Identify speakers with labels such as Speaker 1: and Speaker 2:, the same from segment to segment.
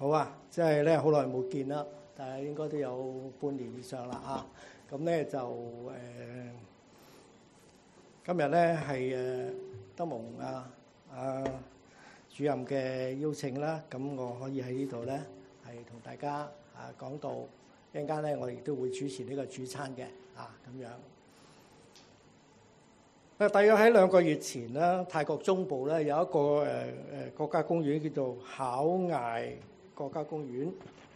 Speaker 1: 好啊，即係咧好耐冇見啦，但係應該都有半年以上啦嚇。咁咧就今日咧係德蒙主任嘅邀請啦，咁我可以喺呢度咧係同大家講到一陣間咧，我亦都會主持呢個主餐嘅咁樣。大約喺2個月前啦，泰國中部咧有一個國家公園叫做考崖國家公園，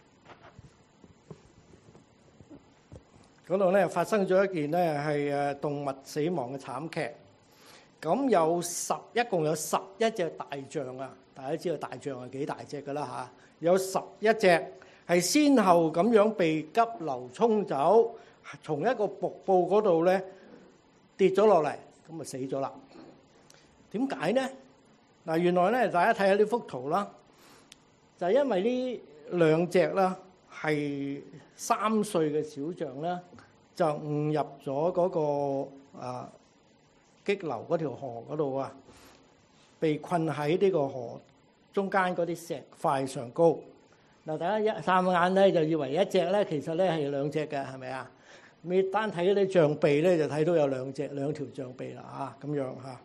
Speaker 1: 嗰度咧發生咗一件咧係動物死亡嘅慘劇。咁一共有11隻大象啊！大家知道大象係幾大隻㗎啦嚇，有11隻係先後咁樣被急流沖走，從一個瀑布嗰度咧跌咗落嚟，咁就死咗啦。點解呢？嗱，原來咧大家睇下呢幅圖啦，就係因為呢兩隻啦係3歲嘅小象啦，就誤入咗嗰個激流嗰條河嗰度啊，被困喺呢個河中間嗰啲石塊上高。嗱，大家一三眼咧就以為一隻咧，其實咧係兩隻嘅，係咪啊？你單睇嗰啲象鼻咧，就睇到有兩條象鼻啦咁樣嚇。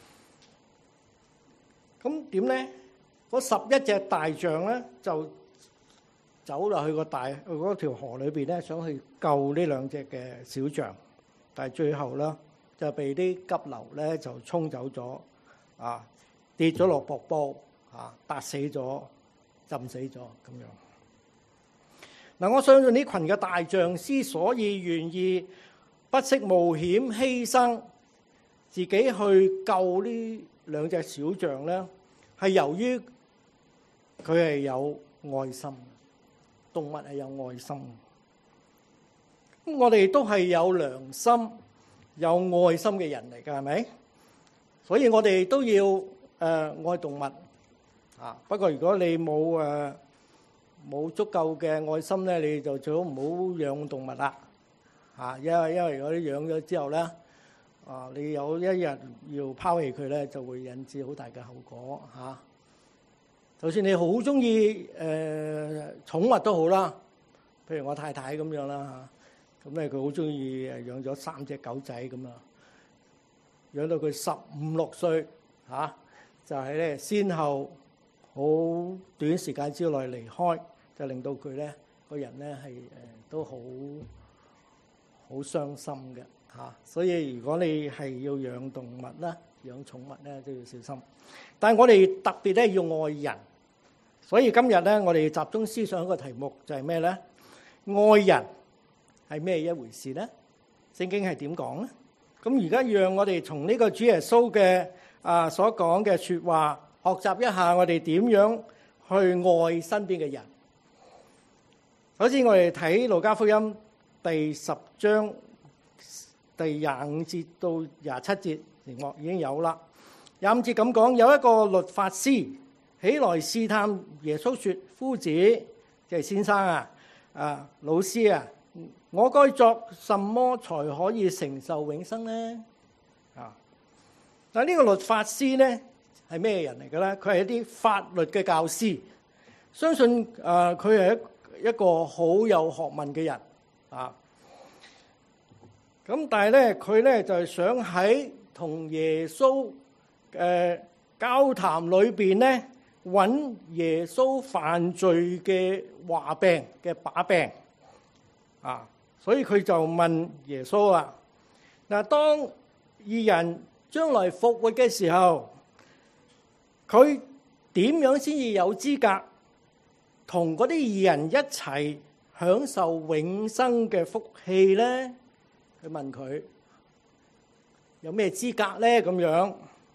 Speaker 1: 咁點咧？嗰11隻大象咧就走落去嗰條河裏邊咧，想去救呢兩隻嘅小象，但係最後咧就被啲急流咧就沖走咗，跌咗落瀑布，揼死咗，浸死咗咁樣。嗱，我相信呢群嘅大象之所以願意不惜冒險犧牲自己去救呢兩隻小象咧，係由於佢係有愛心，動物係有愛心。咁我哋都係有良心、有愛心嘅人嚟㗎，係咪？所以我哋都要愛動物。不過如果你冇足夠嘅愛心咧，你就最好唔好養動物啦。因為如果你養咗之後咧，你有一日要拋棄佢咧，就會引致好大嘅後果嚇。就算你好中意寵物都好啦，譬如我太太咁樣啦嚇，咁咧佢好中意養咗3隻狗仔咁啊，養到佢15-16歲就係咧先後好短時間之內離開，就令到佢咧個人咧係都好傷心嘅嚇。所以如果你係要養動物啦、養寵物咧，都要小心。但係我哋特別咧要愛人，所以今日咧我哋集中思想一個題目就係咩咧？愛人係咩一回事咧？聖經係點講咧？咁而家讓我哋從呢個主耶穌嘅所講嘅説話，學習一下我哋點樣去愛身邊嘅人。首先我哋睇路加福音第10章第25節到27節，熒幕已經有啦。25節咁講，有一個律法師起來試探耶穌，說：夫子，即係先生老師我該作什麼才可以承受永生呢？但呢個律法師咧係咩人嚟嘅咧？佢係一啲法律嘅教師，相信佢係一個好有學問嘅人咁但係咧佢咧就係想喺同耶穌交談裏邊咧揾耶穌犯罪嘅話柄嘅把柄所以佢就問耶穌嗱，當義人將來復活嘅時候，佢點樣先至有資格同嗰啲義人一齊享受永生嘅福氣咧？佢問佢有咩資格咧？咁樣，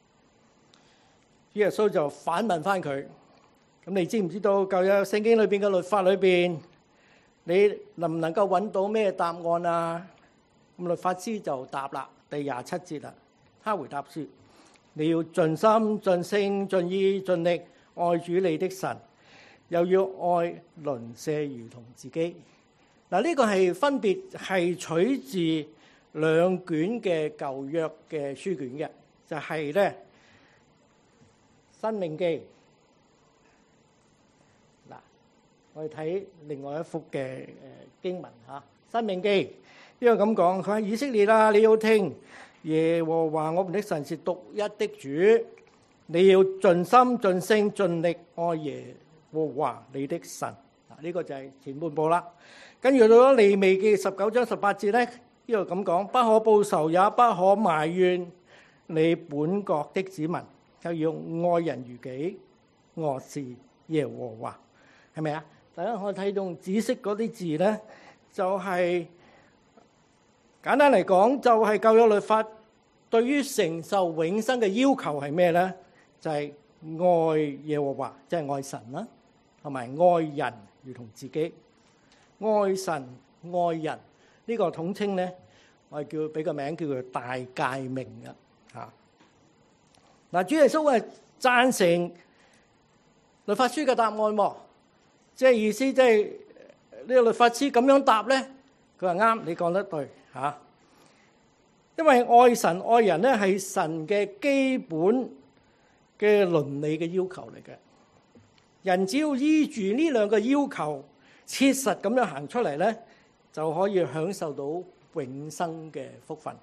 Speaker 1: 耶穌就反問翻佢：咁你知唔知道舊約聖經裏邊嘅律法裏邊，你能唔能夠揾到咩答案啊？咁律法師就答啦，第27節啦。他回答說：你要盡心、盡性、盡意、盡力愛主你的神，又要愛鄰舍如同自己。嗱，呢個係分別係取自2卷嘅舊約嘅書卷嘅，就係咧申命記。嗱， 我哋睇另外一幅嘅經文嚇，申命記呢個咁講，佢話以色列啊，你要聽耶和華我們的神是獨一的主，你要盡心盡性盡力愛耶和華你的神。呢個就係前半部啦。跟住到咗利未記19章18節咧，呢度咁講，不可報仇，也不可埋怨你本國的子民，就要愛人如己，我是耶和華，係咪啊？大家可以睇到紫色嗰啲字咧，就係簡單嚟講，就係舊約律法對於承受永生嘅要求係咩咧？就係愛耶和華，即係愛神啦，同埋愛人如同自己。愛神愛人呢個統稱咧，我哋叫俾個名叫做大誡命嘅嚇。嗱，主耶穌係贊成律法書嘅答案喎，即係意思即係呢個律法師咁樣答咧，佢話啱，你講得對嚇。因為愛神愛人咧係神嘅基本嘅倫理嘅要求嚟嘅，人只要依住呢兩個要求，切實咁樣行出嚟咧，就可以享受到永生嘅福分。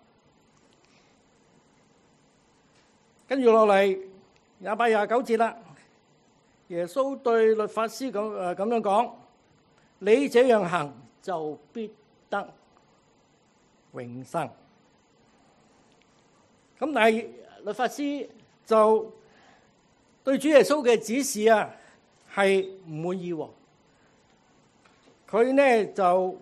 Speaker 1: 跟住落嚟28、29節啦，耶穌對律法師咁樣講：你這樣行就必得永生。咁但係律法師就對主耶穌嘅指示啊係唔滿意喎。佢呢就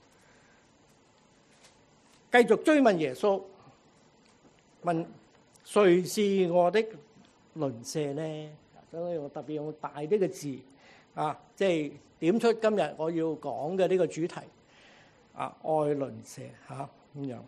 Speaker 1: 繼續追問耶穌，問誰是我的鄰舍呢？所以我特別用大啲嘅字啊，即係點出今日我要講嘅呢個主題啊，愛鄰舍嚇咁樣。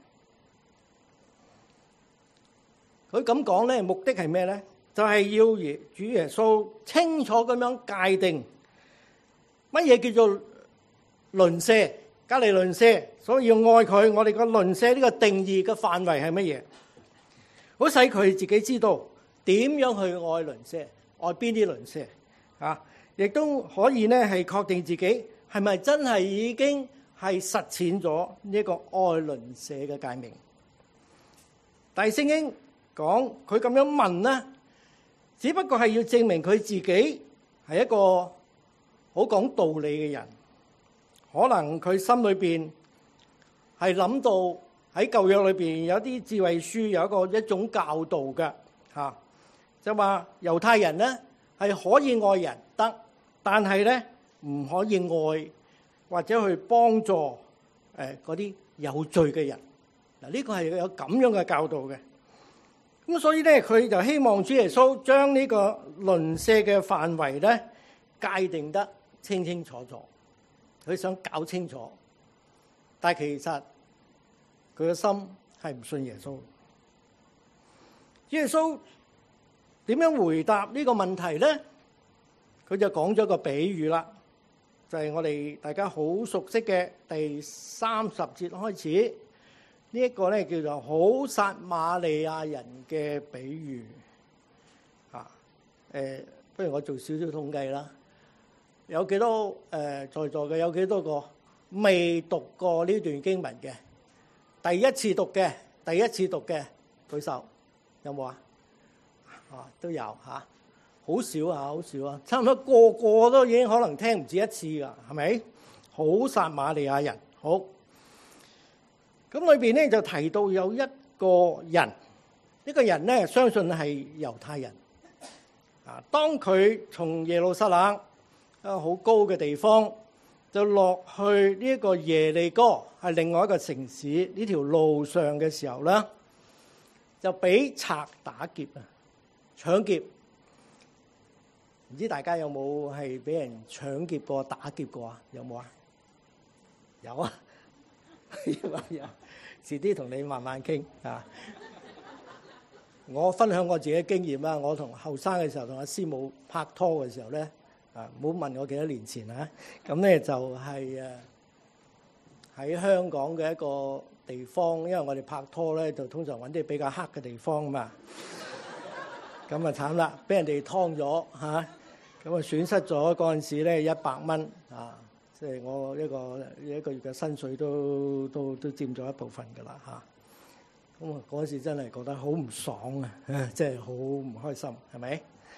Speaker 1: 佢咁講咧，目的係咩咧？就係要主耶穌清楚咁樣界定乜嘢叫做鄰舍、隔離鄰舍，所以要愛佢。我哋個鄰舍呢個定義嘅範圍係乜嘢？好使佢自己知道點樣去愛鄰舍，愛邊啲鄰舍啊？亦都可以咧係確定自己係咪真係已經係實踐咗呢個愛鄰舍嘅誡命。但係聖經講佢咁樣問咧，只不過係要證明佢自己係一個好講道理嘅人。可能佢心裏邊係諗到喺舊約裏邊有啲智慧書有一種教導嘅嚇，就話猶太人咧係可以愛人得，但係咧唔可以愛或者去幫助嗰啲有罪嘅人。嗱，呢個係有咁樣嘅教導嘅。咁所以咧，佢就希望主耶穌將呢個鄰舍嘅範圍咧界定得清清楚楚。佢想搞清楚，但係其實佢嘅心係唔信耶穌。主耶穌點樣回答呢個問題咧？佢就講咗個比喻啦，就係我哋大家好熟悉嘅第30節開始。呢一個咧叫做好撒瑪利亞人嘅比喻。不如我做少少統計啦。有幾多在座嘅？有幾多個未讀過呢段經文嘅？第一次讀嘅舉手，有冇啊？都有嚇，好少啊，好少啊，差唔多個個都已經可能聽唔止一次噶，係咪？好撒瑪利亞人，好。咁裏邊咧就提到有一個人，呢個人咧相信係猶太人。當佢從耶路撒冷一個好高嘅地方，就落去呢一個耶利哥，係另外一個城市呢條路上嘅時候咧，就俾賊打劫啊，搶劫。唔知大家有冇係俾人搶劫過、打劫過啊？有冇啊？有啊，有。遲啲同你慢慢傾啊。我分享我自己嘅經驗啦。我同後生嘅時候，同阿師母拍拖嘅時候咧。唔好問我幾多年前啊！咁咧就係喺香港嘅一個地方，因為我哋拍拖咧就通常揾啲比較黑嘅地方嘛。咁啊慘啦，俾人哋劏咗嚇。 咁啊損失咗嗰陣時咧100蚊啊，即係我一個月嘅薪水都佔咗一部分㗎啦嚇。咁啊嗰陣時真係覺得好唔爽啊，即係好唔開心，係咪？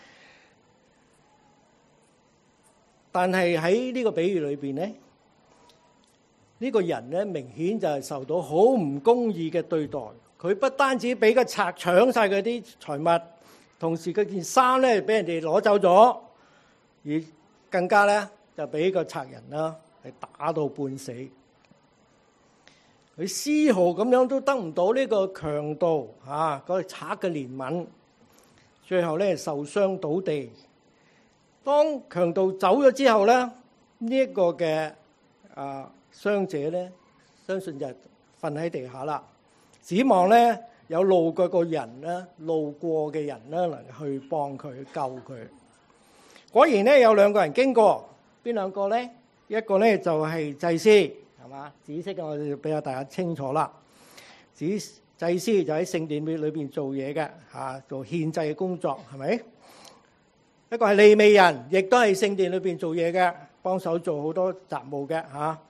Speaker 1: 但係喺呢個比喻裏邊咧，呢個人咧明顯就係受到好唔公義嘅對待。佢不單止俾個賊搶晒佢啲財物，同時佢件衫咧俾人哋攞走咗，而更加咧就俾個賊人啦係打到半死。佢絲毫咁樣都得唔到呢個強盜嗰個賊嘅憐憫，最後咧受傷倒地。當強盜走咗之後咧，呢一個嘅傷者咧，相信就瞓喺地下啦，指望咧有路過嘅人咧能去幫佢救佢。果然咧有兩個人經過，邊兩個咧？一個咧就係祭司，係嘛？紫色嘅我哋比較大家清楚啦。祭司就喺聖殿裏邊做嘢嘅做獻祭嘅工作，係咪？一個係利未人，亦都係聖殿裏邊做嘢嘅，幫手做好多雜務嘅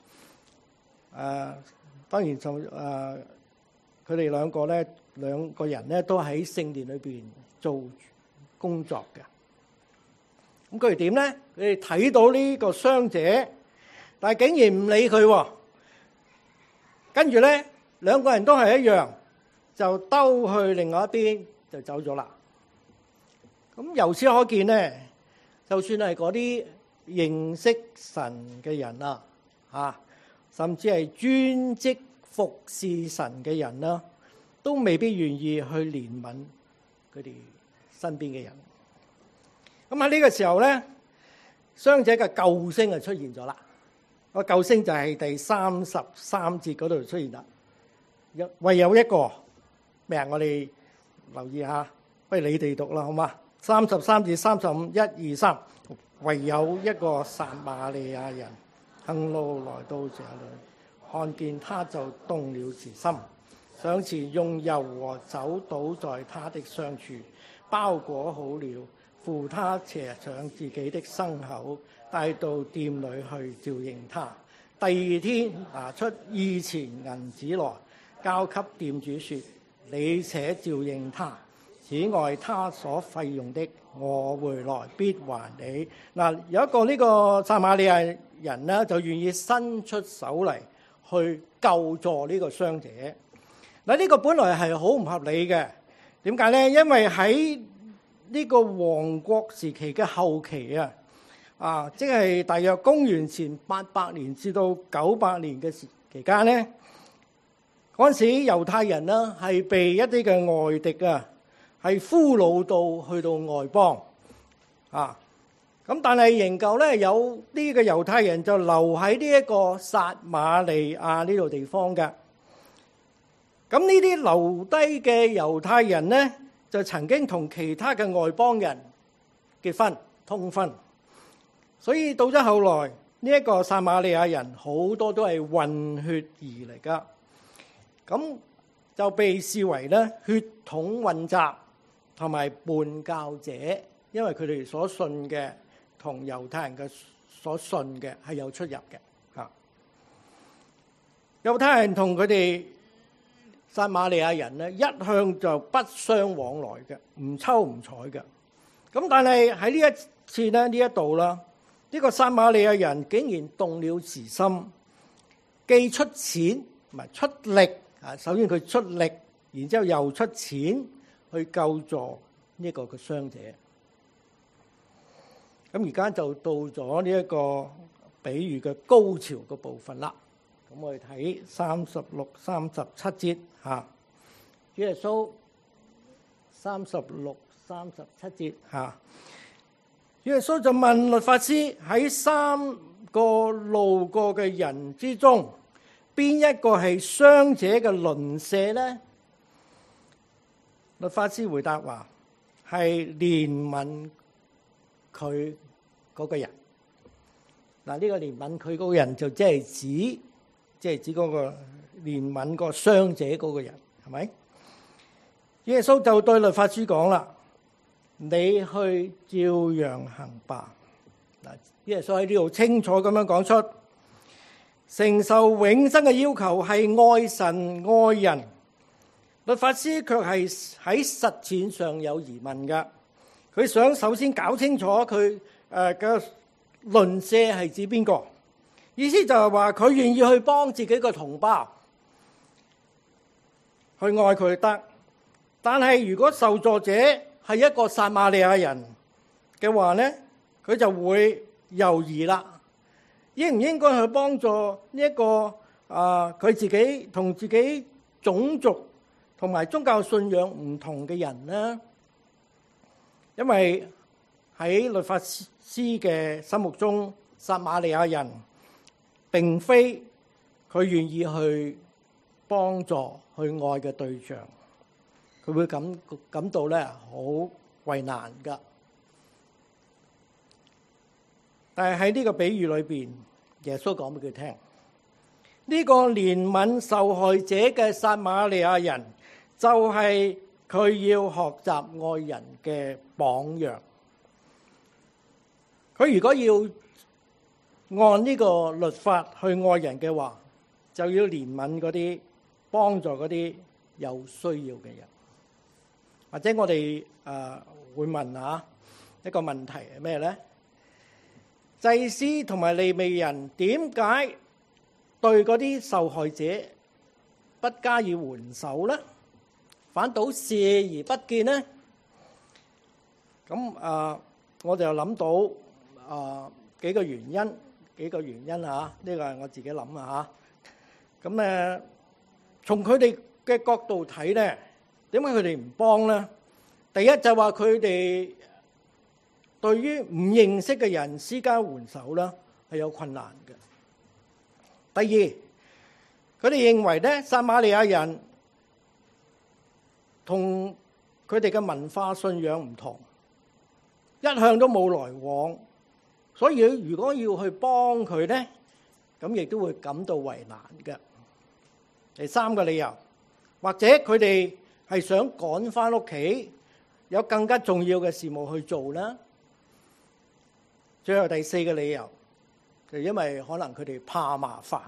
Speaker 1: 當然就佢哋兩個人咧都喺聖殿裏邊做工作嘅。咁佢哋點咧？佢哋睇到呢個傷者，但係竟然唔理佢喎。跟住咧，兩個人都係一樣，就兜去另外一邊就走咗啦。咁由此可見咧，就算係嗰啲認識神嘅人甚至係專職服侍神嘅人啦，都未必願意去憐憫佢哋身邊嘅人。咁喺呢個時候咧，傷者嘅救星就出現咗啦。個救星就係第33節嗰度出現啦。唯有一個咩啊？我哋留意下，不如你哋讀啦，好嘛？33至35，1、2、3，唯有一個撒瑪利亞人行路來到這裏，看見他就動了慈心，上前用油和酒倒在他的傷處，包裹好了，扶他騎上自己的牲口，帶到店裏去照應他。第二天拿出2錢銀子來，交給店主說：你且照應他，此外他所費用的，我回來必還你。有一個呢個撒瑪利亞人呢，就願意伸出手嚟去救助呢個傷者。呢個本來係好唔合理嘅。點解呢？因為喺呢個王國時期嘅後期即係大約公元前800年至到900年嘅期間呢，嗰陣時猶太人呢係被一啲嘅外敵係俘虜到去到外邦咁，但係仍舊咧有呢個猶太人就留喺呢一個撒瑪利亞呢度地方嘅。咁呢啲留低嘅猶太人呢，就曾經同其他嘅外邦人結婚通婚，所以到咗後來呢一個撒瑪利亞人好多都係混血兒嚟噶，咁就被視為咧血統混雜同埋叛教者，因為佢哋所信嘅同猶太人嘅所信嘅係有出入嘅。猶太人同佢哋撒瑪利亞人咧一向就不相往來嘅，唔抽唔睬嘅。咁但係喺呢一次咧，呢一度啦，呢個撒瑪利亞人竟然動了慈心，既出錢唔係出力首先佢出力，然之後又出錢去救助呢個嘅傷者。咁而家就到咗呢一個比喻嘅高潮嘅部分啦。咁我哋睇36、37節主耶穌36、37節主耶穌就問律法師：喺3個路過嘅人之中，邊一個係傷者嘅鄰舍呢？律法師回答話：係憐憫佢嗰個人。呢個憐憫佢嗰個人就即係指嗰個憐憫個傷者嗰個人，係咪？主耶穌就對律法師講啦：你去照樣行吧。 耶穌喺呢度清楚咁樣講出，承受永生嘅要求係愛神愛人。律法師卻係喺實踐上有疑問㗎。佢想首先搞清楚佢嘅鄰舍係指邊個，意思就係話佢願意去幫自己嘅同胞，去愛佢得。但係如果受助者係一個撒瑪利亞人嘅話呢，佢就會猶豫啦，應唔應該去幫助呢一個佢自己同自己種族同埋宗教信仰唔同嘅人呢？因為喺律法師嘅心目中，撒瑪利亞人並非佢願意去幫助、去愛嘅對象，佢會感到咧好為難噶。但係喺呢個比喻裏邊，耶穌講俾佢聽，呢個憐憫受害者嘅撒瑪利亞人，就係佢要學習愛人嘅榜樣。佢如果要按呢個律法去愛人嘅話，就要憐憫嗰啲幫助嗰啲有需要嘅人。或者我哋會問下一個問題係咩呢？祭司同埋利未人點解對嗰啲受害者不加以援手呢？反倒視而不見呢？咁我就諗到幾個原因啊！呢個係我自己諗啊嚇。咁從佢哋嘅角度睇咧，點解佢哋唔幫咧？第一就話佢哋對於唔認識嘅人施加援手啦，係有困難嘅。第二，佢哋認為咧，撒瑪利亞人同佢哋嘅文化信仰唔同，一向都冇來往，所以如果要去幫佢咧，咁亦都會感到為難嘅。第三個理由，或者佢哋係想趕返屋企，有更加重要嘅事務去做啦。最後第四個理由，就因為可能佢哋怕麻煩，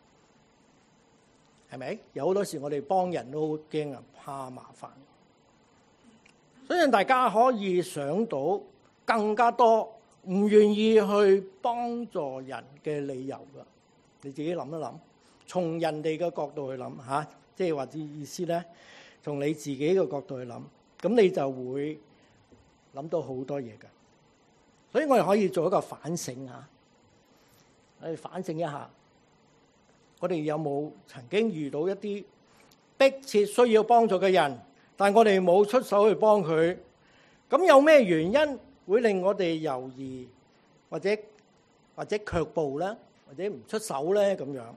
Speaker 1: 係咪？有好多時我哋幫人都好驚啊，怕麻煩。所以大家可以想到更加多唔願意去幫助人嘅理由㗎。你自己諗一諗，從人哋嘅角度去諗嚇，即係話啲意思咧，從你自己嘅角度去諗，咁你就會諗到好多嘢㗎。所以我哋可以做一個反省嚇，我哋反省一下，我哋有冇曾經遇到一啲迫切需要幫助嘅人，但我哋冇出手去幫佢？咁有咩原因會令我哋猶豫或者卻步咧，或者唔出手咧？咁樣，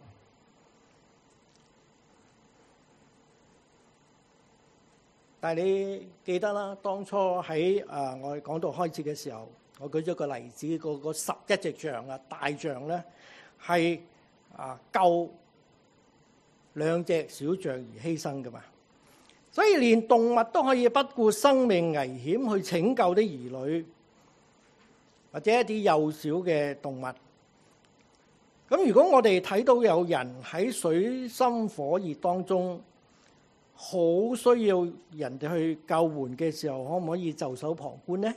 Speaker 1: 但係你記得啦，當初喺我哋講道開始嘅時候，我舉咗個例子，個11隻象啊，大象咧係救2隻小象而犧牲噶嘛。所以連動物都可以不顧生命危險去拯救啲兒女，或者一啲幼小嘅動物。咁如果我哋睇到有人喺水深火熱當中，好需要人哋去救援嘅時候，可唔可以袖手旁觀呢？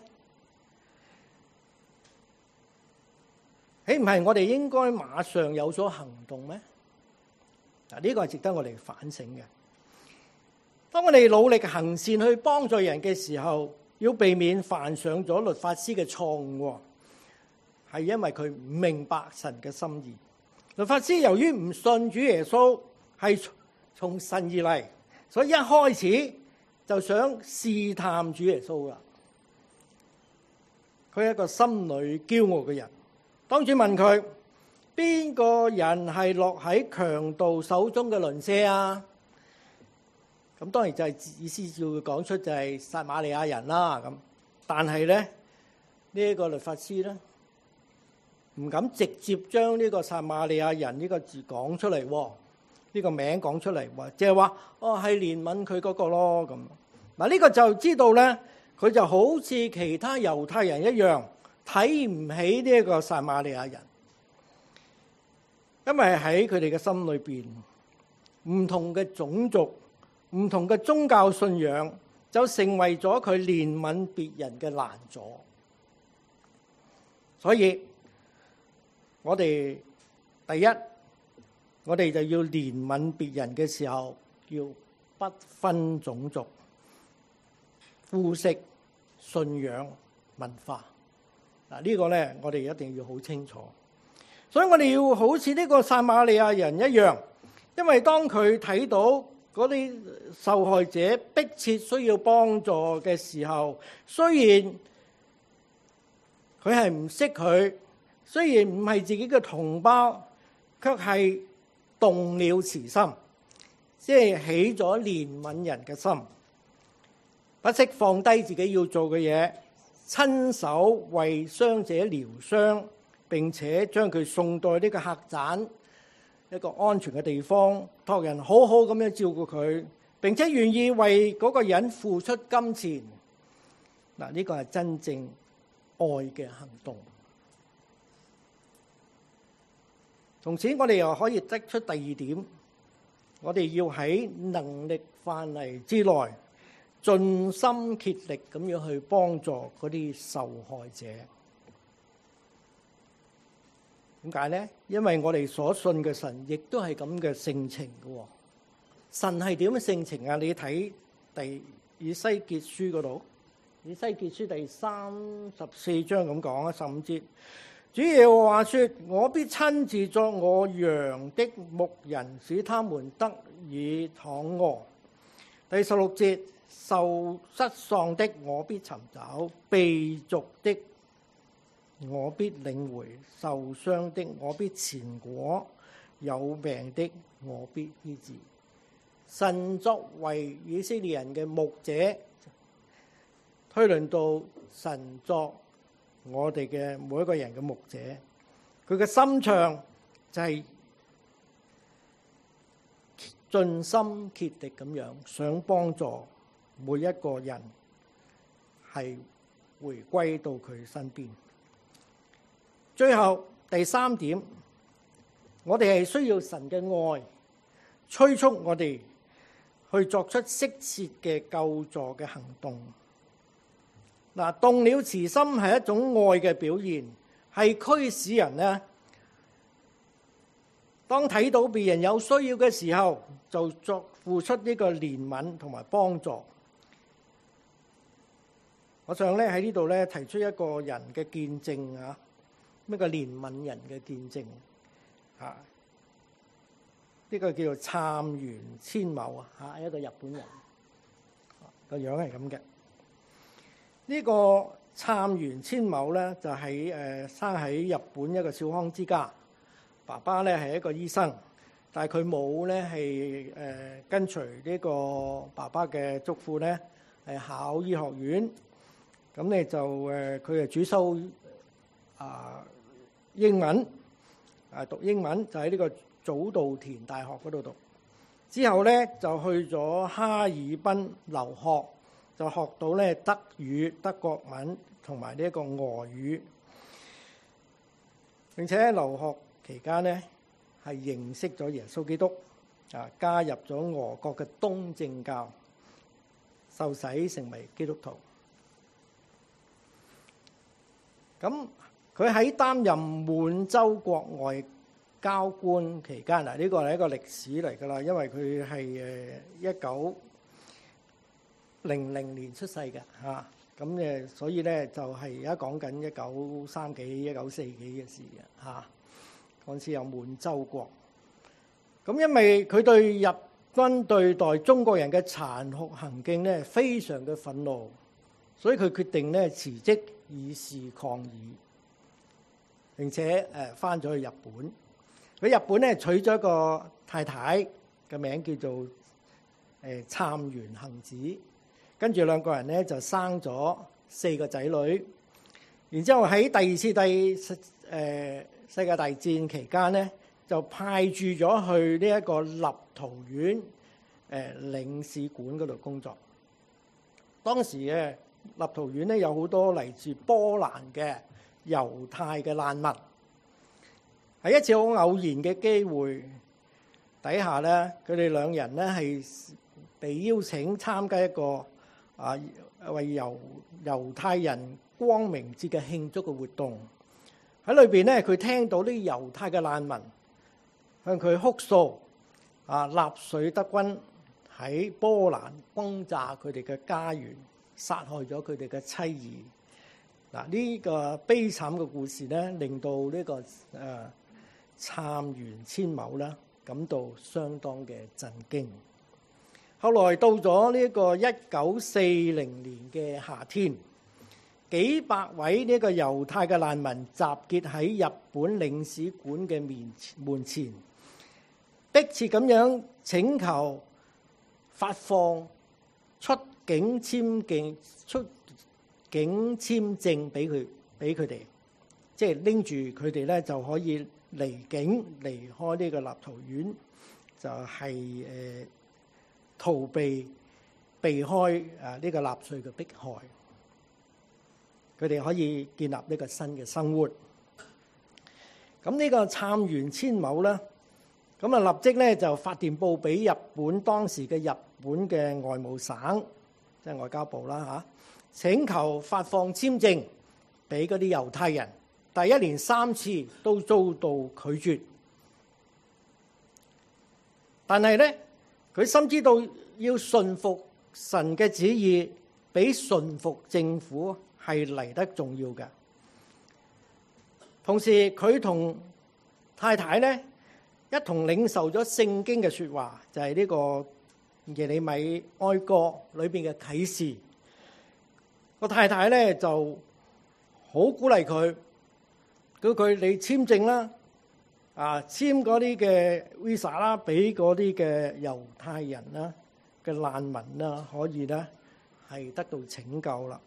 Speaker 1: 豈唔係我哋應該馬上有所行動咩？嗱，呢個係值得我哋反省嘅。當我哋努力行善去幫助人嘅時候，要避免犯上咗律法師嘅錯誤，係因為佢唔明白神嘅心意。律法師由於唔信主耶穌係從神而嚟，所以一開始就想試探主耶穌啦。佢係一個心裏驕傲嘅人。當主問佢，邊個人係落喺強盜手中嘅鄰舍啊？咁當然就係意思要講出就係撒瑪利亞人啦。咁但係咧，呢一個律法師咧唔敢直接將呢個撒瑪利亞人呢個字講出嚟，呢個名講出嚟，即係話係憐憫佢嗰個咯。咁嗱，呢個就知道咧，佢就好似其他猶太人一樣， 睇唔起呢一個撒瑪利亞人，因為喺佢哋嘅心裏邊，唔同嘅種族、唔同嘅宗教信仰，就成為咗佢憐憫別人嘅攔阻。所以我哋第一，我哋就要憐憫別人嘅時候，要不分種族、膚色、信仰、文化。嗱，呢個咧，我哋一定要好清楚。所以我哋要好似呢個撒瑪利亞人一樣，因為當佢睇到嗰啲受害者迫切需要幫助嘅時候，雖然佢係唔識佢，雖然唔係自己嘅同胞，卻係動了慈心，即係起咗憐憫人嘅心，不惜放低自己要做嘅嘢，親手為傷者療傷，並且將佢送到呢個客棧一個安全嘅地方，託人好好咁樣照顧佢，並且願意為嗰個人付出金錢。嗱，呢個係真正愛嘅行動。從此我哋又可以得出第二點，我哋要喺能力範圍之內，盡心竭力咁樣去幫助嗰啲受害者。點解呢？因為我哋所信嘅神亦都係咁嘅性情嘅。神係點嘅性情啊？你睇以西結書嗰度，以西結書第34章咁講啊，15節。主耶和華說：我必親自作我羊的牧人，使他們得以躺臥。第16節。受失喪的我必尋找，被逐的我必領回，受傷的我必纏裹，有病的我必醫治。神作為以色列人嘅牧者，推論到神作我哋嘅每一個人嘅牧者，佢嘅心腸就係盡心竭力咁樣想幫助每一個人係回歸到佢身邊。最後第三點，我哋係需要神嘅愛催促我哋去作出適切嘅救助嘅行動。嗱，動了慈心係一種愛嘅表現，係驅使人呢，當睇到別人有需要嘅時候，就付出呢個憐憫同埋幫助。我想咧喺呢度咧提出一個人嘅見證啊，一個憐憫人嘅見證啊，呢個叫做杉原千畝啊，一個日本人，個樣係咁嘅。呢個杉原千畝咧就喺生喺日本一個小康之家，爸爸咧係一個醫生，但係佢冇咧係跟隨呢個爸爸嘅囑咐咧係考醫學院。咁咧就佢係主修英文，讀英文就喺呢個早稻田大學嗰度讀。之後咧就去咗哈爾濱留學，就學到咧德語、德國文同埋呢一個俄語。並且留學期間咧係認識咗耶穌基督，加入咗俄國嘅東正教，受洗成為基督徒。咁佢喺擔任滿洲國外交官期間，嗱，呢個係一個歷史嚟㗎啦，因為佢係1900年出世嘅嚇，咁所以咧就係而家講緊1930幾、1940幾嘅事嘅嚇，嗰陣時有滿洲國。咁因為佢對日軍對待中國人嘅殘酷行徑咧非常嘅憤怒，所以佢決定咧辭職以示抗議，並且翻咗去日本。佢日本咧娶咗一個太太嘅名叫做杉原幸子，跟住兩個人咧就生咗4個仔女。然之後喺第二次世界大戰期間咧，就派駐咗去呢一個立陶宛領事館嗰度工作。當時嘅立陶宛咧有好多嚟自波蘭嘅猶太嘅難民。喺一次好偶然嘅機會底下咧，佢哋兩人咧係被邀請參加一個為猶太人光明節嘅慶祝嘅活動。喺裏邊咧，佢聽到啲猶太嘅難民向佢哭訴納粹德軍喺波蘭轟炸佢哋嘅家園，殺害咗佢哋嘅妻兒。嗱，呢個悲慘嘅故事咧，令到呢個參元千畝啦感到相當嘅震驚。後來到咗呢個1940年嘅夏天，幾百位呢個猶太嘅難民集結喺日本領事館嘅門前，迫切咁樣請求發放出境簽證俾佢哋，即係拎住佢哋咧就可以離境離開呢個立陶宛，就係避開呢個納粹嘅迫害，佢哋可以建立呢個新嘅生活。咁呢個參元千畝咧，咁啊立即咧就發電報俾日本當時嘅日本嘅外務省，即係外交部啦嚇，請求發放簽證俾嗰啲猶太人。第一連3次都遭到拒絕，但係咧佢深知道要順服神嘅旨意，比順服政府係嚟得重要嘅。同時佢同太太咧一同領受咗聖經嘅説話，就係呢個耶利米哀歌裏邊嘅啟示。個太太咧就好鼓勵佢。叫佢你簽證啦，簽嗰啲嘅 visa 啦，俾嗰啲嘅猶太人啦嘅難民啦，可以咧係得到拯救啦。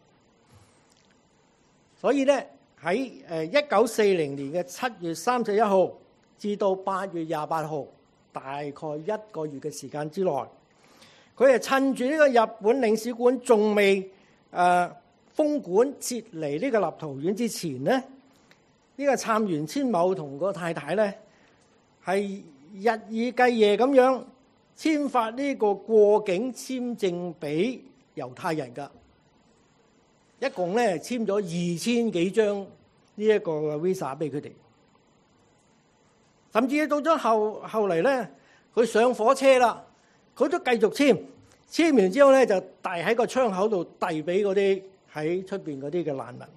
Speaker 1: 所以咧喺1940年嘅7月31號至到8月28號，大概1個月嘅時間之內，佢係趁住呢個日本領事館仲未封館撤離呢個立陶宛之前咧。呢個參元千畝同個太太咧，係日以繼夜咁樣簽發呢個過境簽證俾猶太人㗎，一共咧簽咗2000幾張呢一個 visa 俾佢哋。甚至到咗後嚟咧，佢上火車啦，佢都繼續簽，簽完之後咧就遞喺個窗口度遞俾嗰啲喺出邊嗰啲嘅難民。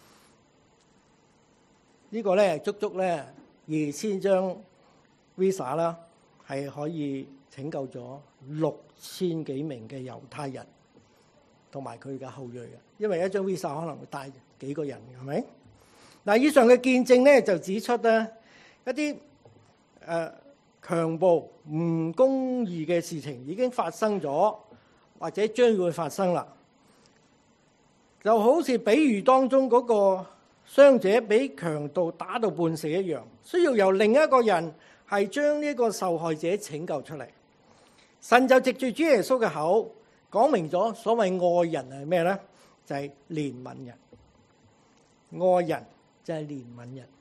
Speaker 1: 呢個咧足足咧2000張 visa 啦，係可以拯救咗6000幾名嘅猶太人同埋佢嘅後裔嘅，因為一張 visa 可能會帶幾個人，係咪？嗱，以上嘅見證咧就指出咧一啲強暴唔公義嘅事情已經發生咗，或者將會發生啦。就好似比喻當中嗰個傷者俾強盜打到半死一樣，需要由另一個人係將呢個受害者拯救出嚟。神就藉住主耶穌嘅口講明咗所謂愛人係咩咧？就係憐憫人。愛人就係憐憫人，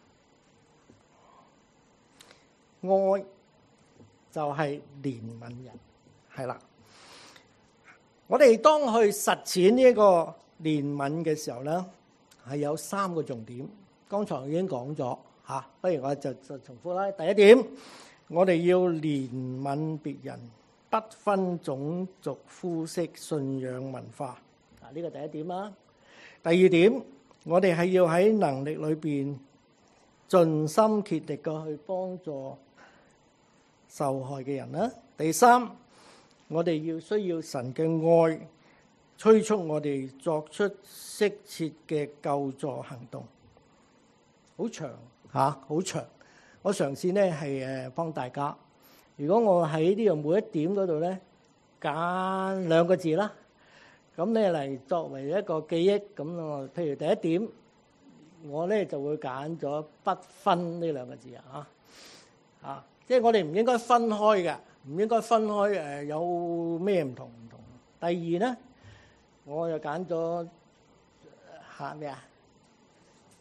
Speaker 1: 愛就係憐憫人，係啦。我哋當去實踐呢一個憐憫嘅時候咧，係有3個重點，剛才已經講咗嚇，不如我就重複啦。第一點，我哋要憐憫別人，不分種族、膚色、信仰、文化。呢個第一點啦。第二點，我哋係要喺能力裏邊盡心竭力嘅去幫助受害嘅人啦。第三，我哋需要神嘅愛催促我哋作出適切嘅救助行動。好長嚇，好長。我嘗試咧係幫大家。如果我喺呢度每一點嗰度咧揀2個字啦，咁咧嚟作為一個記憶。咁我譬如第一點，我咧就會揀咗不分呢2個字啊，即係我哋唔應該分開嘅，唔應該分開有咩唔同。第二咧，我就揀咗咩啊？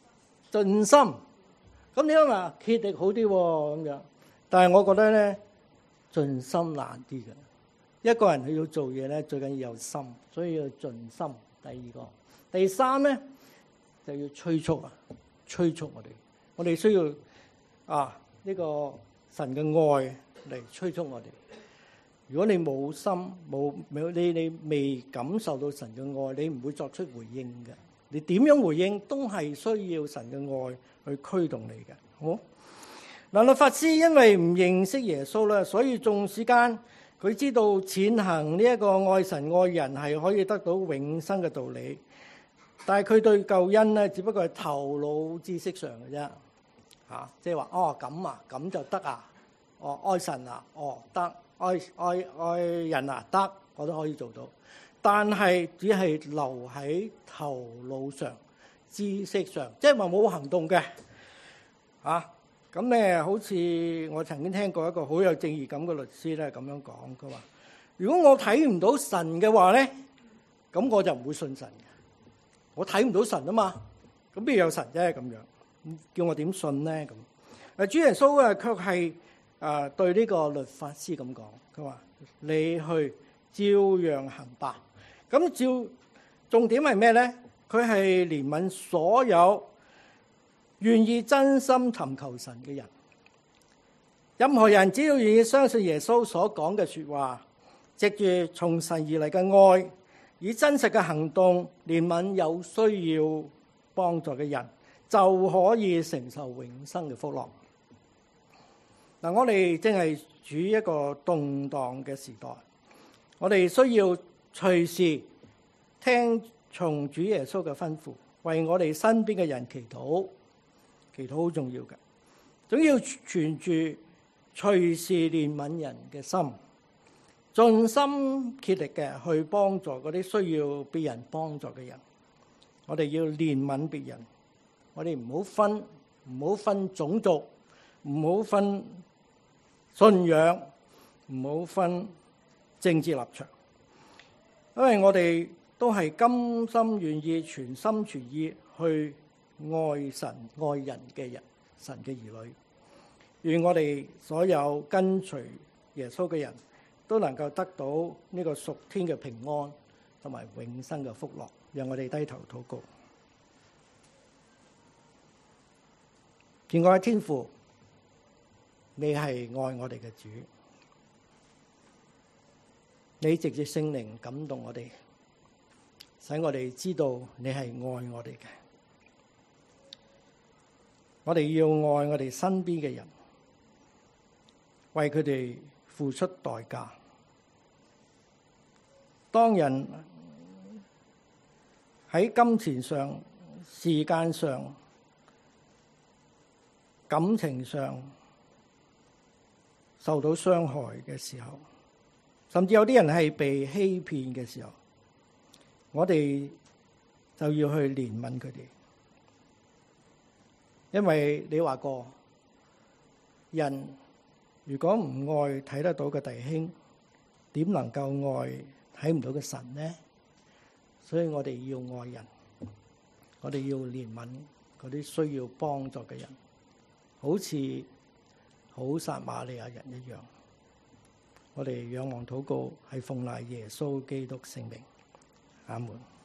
Speaker 1: 盡心。咁你話竭力好啲咁樣，但係我覺得咧，盡心難啲嘅。一個人佢要做嘢咧，最緊要有心，所以要盡心。第二個，第三咧就要催促催促我哋需要呢個神嘅愛嚟催促我哋。如果你冇心你未感受到神嘅愛，你唔會作出回應嘅。你點樣回應都係需要神嘅愛去驅動你嘅。好，嗱，律法師因為唔認識耶穌啦，所以縱使間佢知道踐行呢一個愛神愛人係可以得到永生嘅道理，但係佢對救恩咧，只不過係頭腦知識上嘅啫。即係話咁就得愛神得，愛人得，我都可以做到。但係只係留喺頭腦上、知識上，即係話冇行動嘅。咁咧，好似我曾經聽過一個好有正義感嘅律師咧咁樣講，佢話：如果我睇唔到神嘅話咧，咁我就唔會信神嘅。我睇唔到神啊嘛，咁邊有神啫？咁樣叫我點信咧？咁主耶穌卻係對呢個律法師咁講，佢話：你去照樣行吧。咁重點係咩咧？佢係憐憫所有願意真心尋求神嘅人。任何人只要願意相信耶穌所講嘅說話，藉住從神而嚟嘅愛，以真實嘅行動憐憫有需要幫助嘅人，就可以承受永生嘅福樂。嗱，我哋正係處於一個動盪嘅時代，我哋需要隨時聽從主耶穌嘅吩咐，為我哋身邊嘅人祈禱。祈禱好重要嘅，總要存住隨時憐憫人嘅心，盡心竭力嘅去幫助嗰啲需要別人幫助嘅人。我哋要憐憫別人，我哋唔好分種族，唔好分信仰，唔好分政治立場，因為我哋都係甘心願意全心全意去愛神愛人嘅人，神嘅兒女。願我哋所有跟隨耶穌嘅人都能夠得到呢個屬天嘅平安同埋永生嘅福樂。讓我哋低頭禱告。敬愛天父，你係愛我哋嘅主，你藉着聖靈感動我哋，使我哋知道你係愛我哋嘅。我哋要愛我哋身邊嘅人，為佢哋付出代價。當人喺金錢上、時間上、感情上受到傷害嘅時候，甚至有啲人係被欺騙嘅時候，我哋就要去憐憫佢哋。因為你話過，人如果唔愛睇得到嘅弟兄，點能夠愛睇唔到嘅神呢？所以我哋要愛人，我哋要憐憫嗰啲需要幫助嘅人，好似好撒瑪利亞人一樣。我哋仰望禱告，係奉賴耶穌基督聖名，阿門。